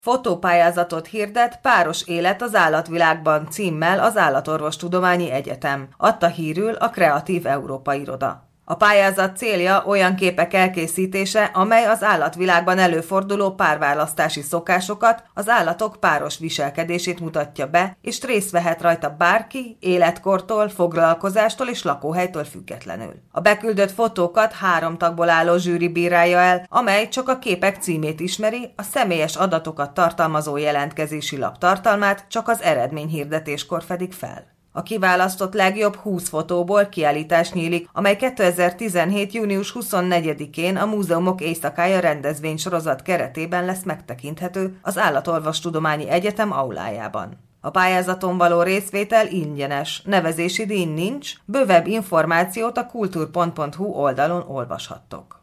Fotópályázatot hirdet Páros élet az állatvilágban címmel az Állatorvostudományi Egyetem, adta hírül a Kreatív Európa iroda. A pályázat célja olyan képek elkészítése, amely az állatvilágban előforduló párválasztási szokásokat, az állatok páros viselkedését mutatja be, és részt vehet rajta bárki, életkortól, foglalkozástól és lakóhelytől függetlenül. A beküldött fotókat 3 tagból álló zsűri bírálja el, amely csak a képek címét ismeri, a személyes adatokat tartalmazó jelentkezési lap tartalmát csak az eredményhirdetéskor fedik fel. A kiválasztott legjobb 20 fotóból kiállítás nyílik, amely 2017. június 24-én a Múzeumok Éjszakája rendezvénysorozat keretében lesz megtekinthető az Állatorvostudományi Egyetem aulájában. A pályázaton való részvétel ingyenes, nevezési díj nincs, bővebb információt a kultur.hu oldalon olvashattok.